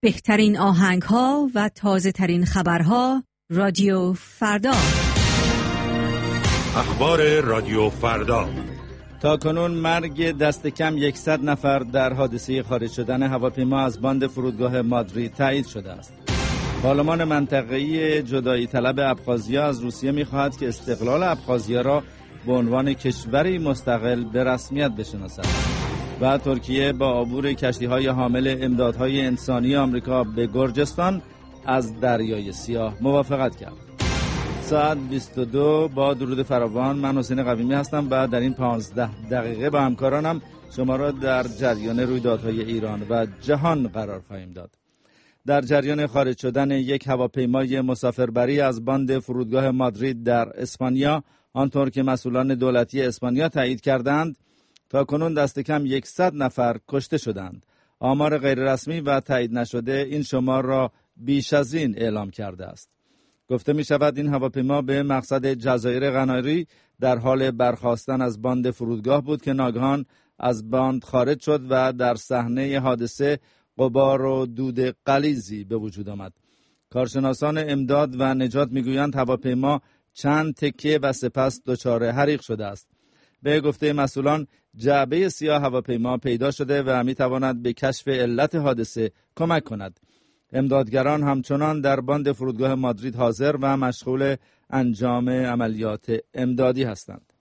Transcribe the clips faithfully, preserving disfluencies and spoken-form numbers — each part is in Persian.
بهترین آهنگ‌ها و تازه‌ترین خبرها رادیو فردا. اخبار رادیو فردا. تا کنون مرگ دست کم صد نفر در حادثه خارج شدن هواپیما از باند فرودگاه مادرید تایید شده است. پارلمان منطقه‌ای جدایی طلب ابخازیا از روسیه می‌خواهد که استقلال ابخازیا را به عنوان کشوری مستقل به رسمیت بشناسد. و ترکیه با عبور کشتی‌های حامل امدادهای انسانی آمریکا به گرجستان از دریای سیاه موافقت کرد. ساعت بیست و دو با درود فراوان، من حسین قویمی هستم و در این پانزده دقیقه با همکارانم شما را در جریان رویدادهای ایران و جهان قرار خواهیم داد. در جریان خارج شدن یک هواپیمای مسافربری از باند فرودگاه مادرید در اسپانیا، آنطور که مسئولان دولتی اسپانیا تایید کردند، تا کنون دست کم صد نفر کشته شدند. آمار غیررسمی و تایید نشده این شمار را بیش از این اعلام کرده است. گفته می شود این هواپیما به مقصد جزایر قناری در حال برخاستن از باند فرودگاه بود که ناگهان از باند خارج شد و در صحنه حادثه غبار و دود غلیظی به وجود آمد. کارشناسان امداد و نجات میگویند هواپیما چند تکه و سپس دچار حریق شده است. به گفته مسئولان جعبه سیاه هواپیما پیدا شده و میتواند به کشف علت حادثه کمک کند. امدادگران همچنان در باند فرودگاه مادرید حاضر و مشغول انجام عملیات امدادی هستند.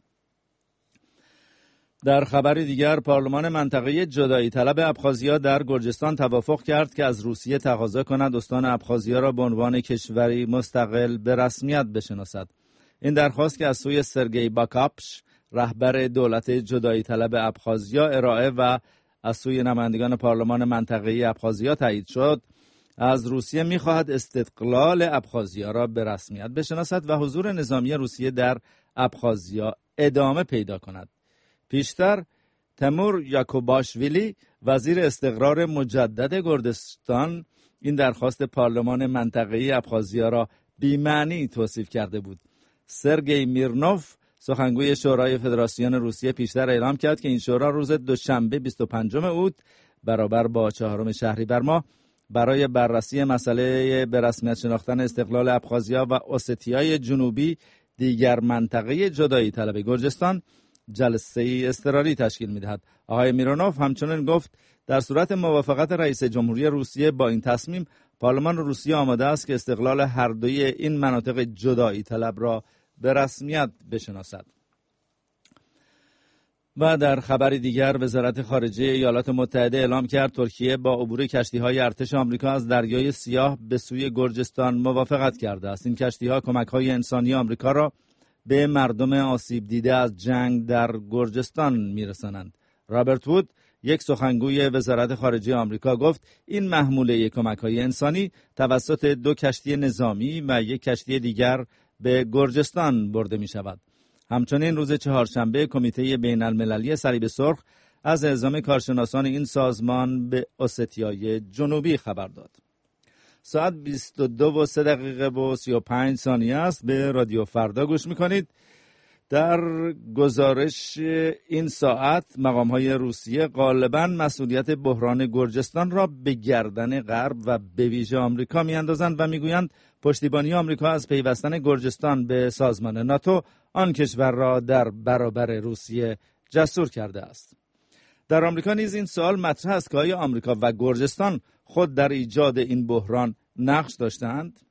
در خبر دیگر، پارلمان منطقه‌ای جدایی طلب ابخازیا در گرجستان توافق کرد که از روسیه تقاضا کند استان ابخازیا را به عنوان کشوری مستقل به رسمیت بشناسد. این درخواست که از سوی سرگئی باکاپش رهبر دولت جدایی طلب ابخازیا ارائه و از سوی نمایندگان پارلمان منطقه‌ای ابخازیا تایید شد، از روسیه می‌خواهد استقلال ابخازیا را به رسمیت بشناسد و حضور نظامی روسیه در ابخازیا ادامه پیدا کند. پیشتر تیمور یاکوباشویلی وزیر استقرار مجدد گرجستان این درخواست پارلمان منطقه‌ای ابخازیا را بی‌معنی توصیف کرده بود. سرگئی میرنوف سخنگوی شورای فدراسیون روسیه پیشتر اعلام کرد که این شورا روز دوشنبه بیست و پنجم اوت برابر با چهارم شهریور ماه برای بررسی مسئله به رسمیت شناختن استقلال ابخازیا و اوستیای جنوبی دیگر منطقه جدایی طلب گرجستان جلسه اضطراری تشکیل می‌دهد. آقای میرونوف همچنین گفت در صورت موافقت رئیس جمهوری روسیه با این تصمیم، پارلمان روسیه آماده است که استقلال هر دوی این مناطق جدایی طلب را به رسمیت بشناسد. و در خبر دیگر، وزارت خارجه ایالات متحده اعلام کرد ترکیه با عبور کشتی‌های ارتش آمریکا از دریای سیاه به سوی گرجستان موافقت کرده است. این کشتی‌ها کمک‌های انسانی آمریکا را به مردم آسیب دیده از جنگ در گرجستان می‌رسانند. رابرت وود، یک سخنگوی وزارت خارجه آمریکا، گفت این محموله کمک‌های انسانی توسط دو کشتی نظامی و یک کشتی دیگر به گرجستان برده می‌شود. همچنین روز چهارشنبه کمیته بین المللی صلیب سرخ از اعزام کارشناسان این سازمان به اوستیای جنوبی خبر داد. ساعت بیست و دو و سه دقیقه و سی و پنج ثانیه است. به رادیو فردا گوش میکنید. در گزارش این ساعت مقام‌های روسیه غالباً مسئولیت بحران گرجستان را به گردن غرب و به ویژه آمریکا میاندازند و میگویند پشتیبانی آمریکا از پیوستن گرجستان به سازمان ناتو آن کشور را در برابر روسیه جسور کرده است. در آمریکا نیز این سوال مطرح است که آیا آمریکا و گرجستان خود در ایجاد این بحران نقش داشتند؟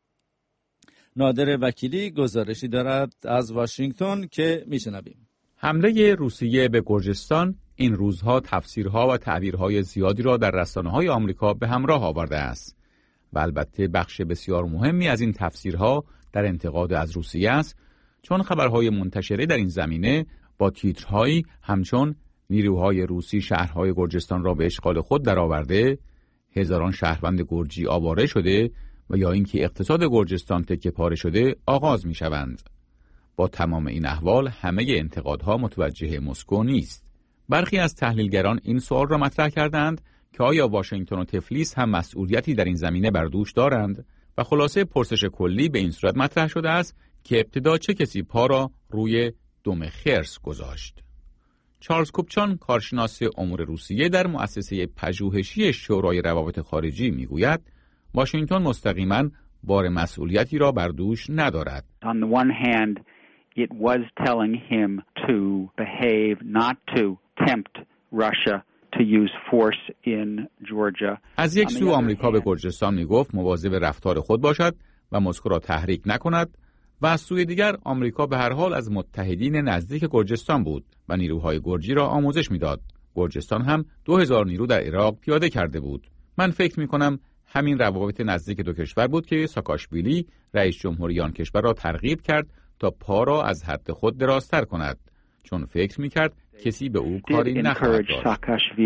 نادر وکیلی گزارشی دارد از واشنگتن که میشنویم. حمله روسیه به گرجستان این روزها تفسیرها و تعبیرهای زیادی را در رسانه‌های آمریکا به همراه آورده است و البته بخش بسیار مهمی از این تفسیرها در انتقاد از روسیه است، چون خبرهای منتشره در این زمینه با تیترهایی همچون نیروهای روسی شهرهای گرجستان را به اشغال خود درآورده، هزاران شهروند گرجی آواره شده و یا اینکه اقتصاد گرجستان تکه پاره شده آغاز می شوند. با تمام این احوال همه انتقادها متوجه مسکو نیست. برخی از تحلیلگران این سوال را مطرح کردند که آیا واشنگتن و تفلیس هم مسئولیتی در این زمینه بر دوش دارند و خلاصه پرسش کلی به این صورت مطرح شده است که ابتدا چه کسی پا را روی دم خرس گذاشت. چارلز کوپچان، کارشناس امور روسیه در مؤسسه پژوهشی شورای روابط خارجی میگوید واشنگتن مستقیما بار مسئولیتی را بر دوش ندارد. On the one hand, it was telling him to behave, not to tempt Russia to use force in Georgia. از یک سو آمریکا به گرجستان میگفت مواظب رفتار خود باشد و مسکو را تحریک نکند و از سوی دیگر آمریکا به هر حال از متحدین نزدیک گرجستان بود و نیروهای گرجی را آموزش میداد. گرجستان هم دو هزار نیرو در عراق پیاده کرده بود. من فکر میکنم همین روابط نزدیک دو کشور بود که ساکاشویلی رئیس جمهوری آن کشور را ترغیب کرد تا پا را از حد خود درازتر کند، چون فکر میکرد کسی به او کاری نخواهد داشت.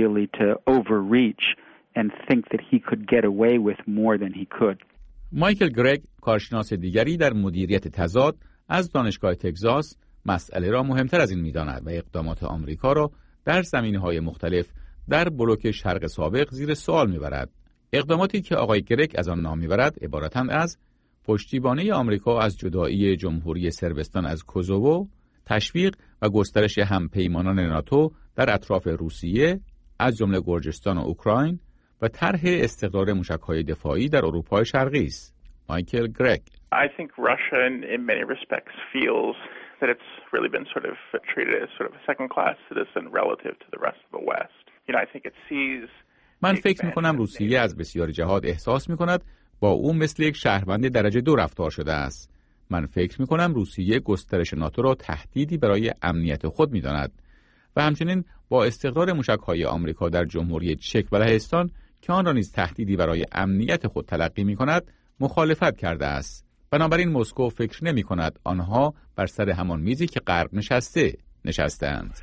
مایکل گرگ، کارشناس دیگری در مدیریت تضاد از دانشگاه تگزاس، مسئله را مهمتر از این می‌داند و اقدامات آمریکا را در زمینه‌های مختلف در بلوک شرق سابق زیر سوال می‌برد. اقداماتی که آقای گرگ از آن نام می‌برد عبارتند از پشتیبانی آمریکا از جدایی جمهوری صربستان از کوزوو، تشویق و گسترش همپیمانان ناتو در اطراف روسیه از جمله گرجستان و اوکراین و طرح استقرار موشک‌های دفاعی در اروپای شرقی است. مایکل گرگ: I think Russia in, in many respects feels that it's really been sort of treated as sort of a second-class citizen relative to the rest of the West. You know, I think it sees من فکر می‌کنم روسیه از بسیاری جهات احساس می‌کند با او مثل یک شهروند درجه دو رفتار شده است. من فکر می‌کنم روسیه گسترش ناتو را تهدیدی برای امنیت خود می‌داند و همچنین با استقرار موشک‌های آمریکا در جمهوری چک و لهستان که آن را نیز تهدیدی برای امنیت خود تلقی می‌کند مخالفت کرده است. بنابراین مسکو فکر نمی‌کند آنها بر سر همان میزی که غرب نشسته نشسته‌اند.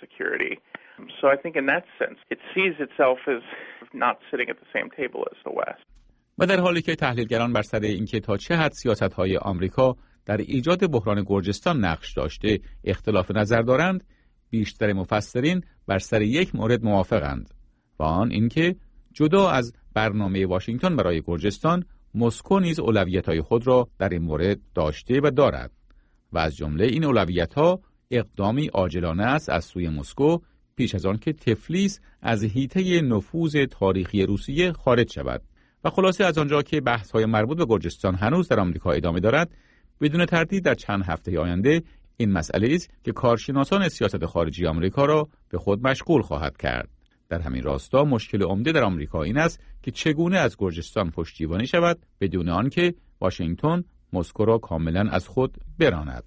So I think in that sense it sees itself as not sitting at the same table as the West. و در حالی که تحلیلگران بر سر اینکه تا چه حد سیاست‌های آمریکا در ایجاد بحران گرجستان نقش داشته اختلاف نظر دارند، بیشتر مفسرین بر سر یک مورد موافقند و آن اینکه جدا از برنامه واشنگتن برای گرجستان، مسکو نیز اولویت‌های خود را در این مورد داشته و دارد و از جمله این اولویت‌ها اقدامی عاجلانه است از سوی مسکو پیش از آن که تفلیس از حیطه نفوذ تاریخی روسیه خارج شود. و خلاصه از آنجا که بحث‌های مربوط به گرجستان هنوز در آمریکا ادامه دارد، بدون تردید در چند هفته آینده این مسئله است که کارشناسان سیاست خارجی آمریکا را به خود مشغول خواهد کرد. در همین راستا مشکل عمده در آمریکا این است که چگونه از گرجستان پشتیبانی شود بدون آنکه واشنگتن مسکو را کاملا از خود براند.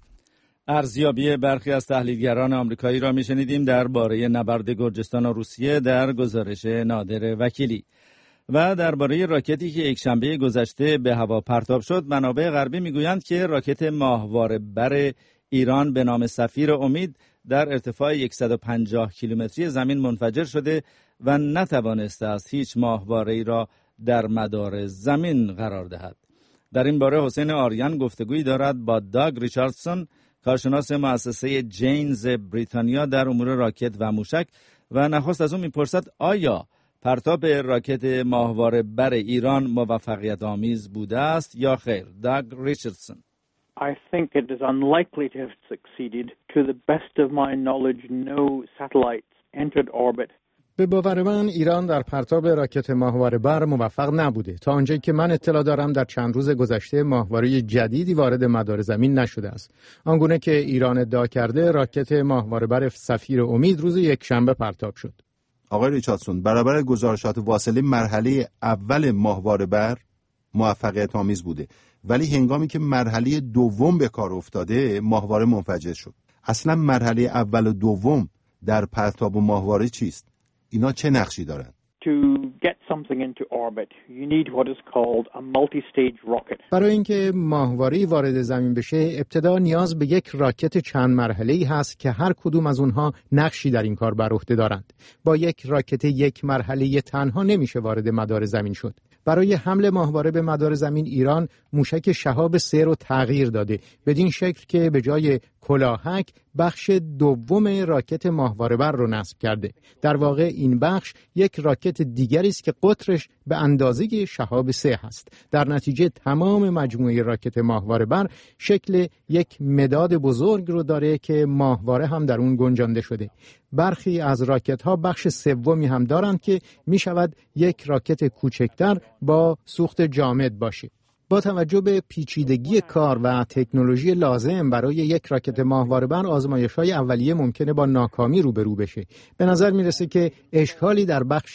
ارزیابی برخی از تحلیلگران آمریکایی را میشنیدیم درباره نبرد گرجستان و روسیه در گزارش نادر وکیلی. و درباره راکتی که یکشنبه گذشته به هوا پرتاب شد، منابع غربی میگویند که راکت ماهواره بر ایران به نام سفیر امید در ارتفاع صد و پنجاه کیلومتری زمین منفجر شده و نتوانسته است هیچ ماهواره‌ای را در مدار زمین قرار دهد. در این باره حسین آریان گفتگویی دارد با داگ ریچاردسون، کارشناس مؤسسه جینز بریتانیا در امور راکت و موشک، و نخست از اون میپرسد آیا پرتاب راکت ماهواره بر ایران موفقیت آمیز بوده است یا خیر. داگ ریچاردسون: I think it is unlikely to have succeeded. To the best of my knowledge, no satellites entered orbit. به باور من ایران در پرتاب راکت ماهواره بر موفق نبوده. تا آنجایی که من اطلاع دارم در چند روز گذشته ماهواره جدیدی وارد مدار زمین نشده است. آنگونه که ایران ادعا کرده راکت ماهواره بر سفیر امید روز یکشنبه پرتاب شد. آقای ریچاردسون، برابر گزارشات واصله مرحله اول ماهواره بر موفقیت آمیز بوده، ولی هنگامی که مرحله دوم به کار افتاده ماهواره منفجر شد. اصلا مرحله اول و دوم در پرتاب ماهواره چیست؟ اینا چه نقشی دارن؟ To get something into orbit, you need what is called a multi-stage rocket. برای اینکه ماهواره‌ای وارد زمین بشه، ابتدا نیاز به یک راکت چند مرحله‌ای هست که هر کدوم از اونها نقشی در این کار بر عهده دارند. با یک راکت یک مرحله‌ای تنها نمیشه وارد مدار زمین شد. برای حمل ماهواره به مدار زمین ایران موشک شهاب سه رو تغییر داده، بدین شکل که به جای کلاهک بخش دوم راکت ماهواره بر رو نصب کرده. در واقع این بخش یک راکت دیگری است که قطر دیامترش به اندازه شهاب سه هست. در نتیجه تمام مجموعه راکت ماهواره بر شکل یک مداد بزرگ رو داره که ماهواره هم در اون گنجانده شده. برخی از راکت ها بخش سومی هم دارند که می شود یک راکت کوچکتر با سوخت جامد باشه. با توجه به پیچیدگی کار و تکنولوژی لازم برای یک راکت ماهواره‌بر، آزمایش‌های اولیه ممکنه با ناکامی روبرو بشه. به نظر میرسه که اشکالی در بخش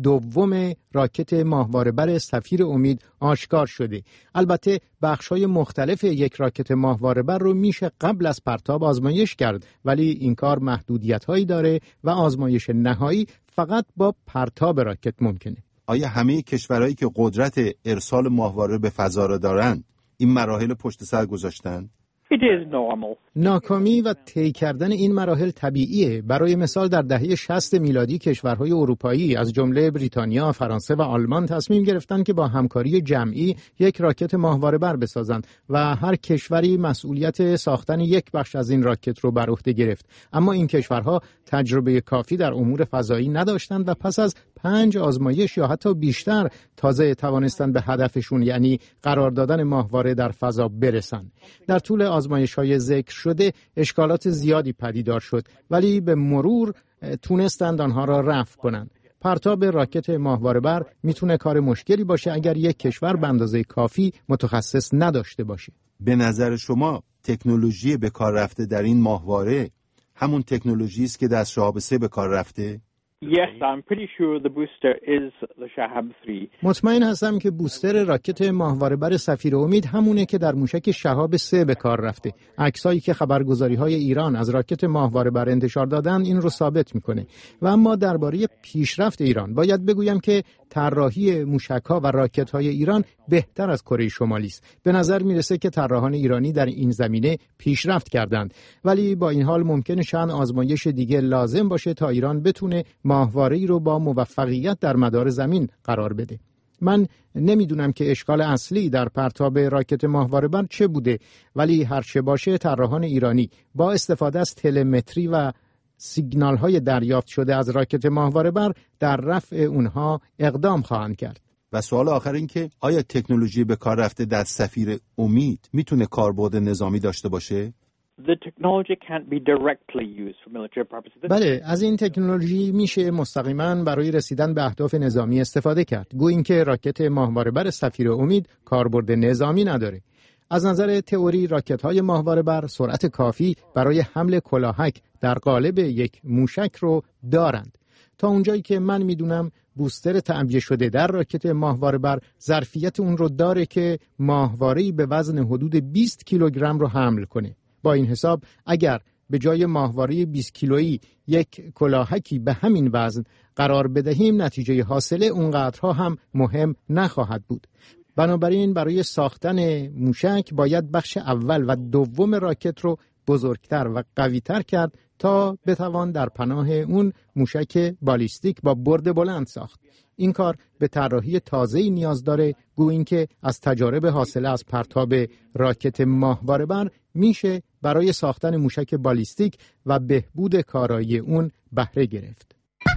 دوم راکت ماهواره‌بر سفیر امید آشکار شده. البته بخش‌های مختلف یک راکت ماهواره‌بر رو میشه قبل از پرتاب آزمایش کرد، ولی این کار محدودیت‌هایی داره و آزمایش نهایی فقط با پرتاب راکت ممکنه. آیا همه کشورهایی که قدرت ارسال ماهواره به فضا را دارند این مراحل پشت سر گذاشتند؟ It is normal. ناکامی و طی کردن این مراحل طبیعیه. برای مثال در دهه شصت میلادی کشورهای اروپایی از جمله بریتانیا، فرانسه و آلمان تصمیم گرفتند که با همکاری جمعی یک راکت ماهواره‌بر بسازند و هر کشوری مسئولیت ساختن یک بخش از این راکت رو بر عهده گرفت. اما این کشورها تجربه کافی در امور فضایی نداشتند و پس از پنج آزمایش یا حتی بیشتر تازه توانستند به هدفشون، یعنی قرار دادن ماهواره در فضا، برسند. در طول آزمایش‌های ذکر شده اشکالات زیادی پدیدار شد، ولی به مرور تونستند آنها را رفع کنند. پرتاب راکت ماهواره‌بر میتونه کار مشکلی باشه اگر یک کشور به اندازه کافی متخصص نداشته باشه. به نظر شما تکنولوژی به کار رفته در این ماهواره همون تکنولوژی است که در شهاب سه به کار رفته؟ Yes, I'm pretty sure the booster is the Shahab three. مطمئن هستم که بوستر راکت ماهواره‌بر سفیر امید همونه که در موشک شهاب سه به کار رفته. عکسایی که خبرگزاری‌های ایران از راکت ماهواره‌بر انتشار دادن این رو ثابت میکنه. و اما درباره پیشرفت ایران باید بگویم که طراحی موشک‌ها و راکت‌های ایران بهتر از کره شمالی است. به نظر میرسه که طراحان ایرانی در این زمینه پیشرفت کردند، ولی با این حال ممکنه چند آزمایش دیگه لازم باشه تا ایران بتونه ماهواره‌ای رو با موفقیت در مدار زمین قرار بده. من نمیدونم که اشکال اصلی در پرتاب راکت ماهواره‌بر چه بوده، ولی هر چه باشه طراحان ایرانی با استفاده از تلمتری و سیگنال‌های دریافت شده از راکت ماهواره‌بر در رفع اونها اقدام خواهند کرد. و سوال آخر این که آیا تکنولوژی به کار رفته در سفیر امید میتونه کاربرد نظامی داشته باشه؟ The technology can't be directly used for military purposes. بله، از این تکنولوژی میشه مستقیما برای رسیدن به اهداف نظامی استفاده کرد. گویا اینکه راکت ماهواره‌بر سفیر امید کاربرد نظامی نداره. از نظر تئوری راکت‌های ماهواره‌بر سرعت کافی برای حمل کلاهک در قالب یک موشک رو دارند. تا اونجایی که من میدونم بوستر تعبیه شده در راکت ماهواره‌بر ظرفیت اون رو داره که ماهواره‌ای به وزن حدود بیست کیلوگرم رو حمل کنه. با این حساب اگر به جای ماهواره بیست کیلویی یک کلاهکی به همین وزن قرار بدهیم، نتیجه حاصله اونقدرها هم مهم نخواهد بود. بنابراین برای ساختن موشک باید بخش اول و دوم راکت رو بزرگتر و قوی‌تر کرد تا بتوان در پناه اون موشک بالیستیک با برد بلند ساخت. این کار به طراحی تازه‌ای نیاز داره، گویا اینکه از تجارب حاصله از پرتاب راکت ماهواره‌بر میشه برای ساختن موشک بالیستیک و بهبود کارایی اون بهره گرفت.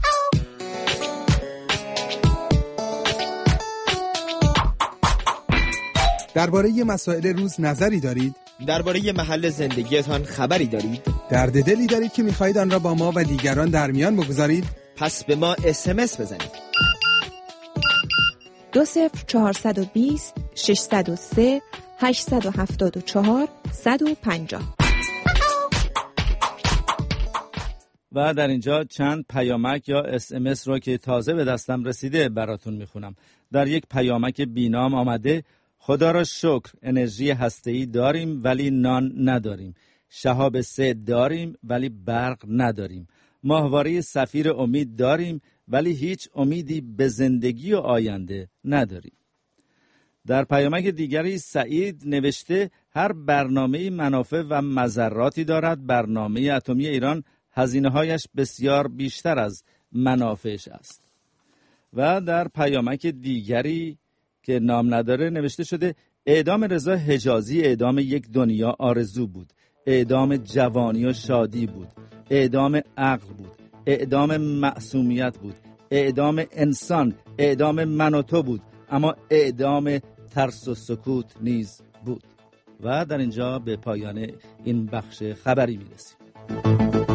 درباره مسائل روز نظری دارید؟ درباره محل زندگیتان خبری دارید؟ درد دلی دارید که می‌خواهید آن را با ما و دیگران در میان بگذارید؟ پس به ما اس ام اس بزنید. دو صفر چهارصد و بیست ششصد و سه هشتصد و هفتاد و چهار صد و پنجاه. و در اینجا چند پیامک یا اس ام اس رو که تازه به دستم رسیده براتون میخونم. در یک پیامک بینام آمده: خدا را شکر انرژی هسته‌ای داریم ولی نان نداریم. شهاب سه داریم ولی برق نداریم. ماهواره سفیر امید داریم ولی هیچ امیدی به زندگی و آینده نداریم. در پیامک دیگری سعید نوشته: هر برنامه منافع و مضراتی دارد. برنامه اتمی ایران هزینه‌هایش بسیار بیشتر از منافعش است. و در پیامک دیگری که نام نداره نوشته شده: اعدام رضا حجازی اعدام یک دنیا آرزو بود، اعدام جوانی و شادی بود، اعدام عقل بود، اعدام معصومیت بود، اعدام انسان، اعدام من و تو بود، اما اعدام ترس و سکوت نیز بود. و در اینجا به پایان این بخش خبری میرسیم.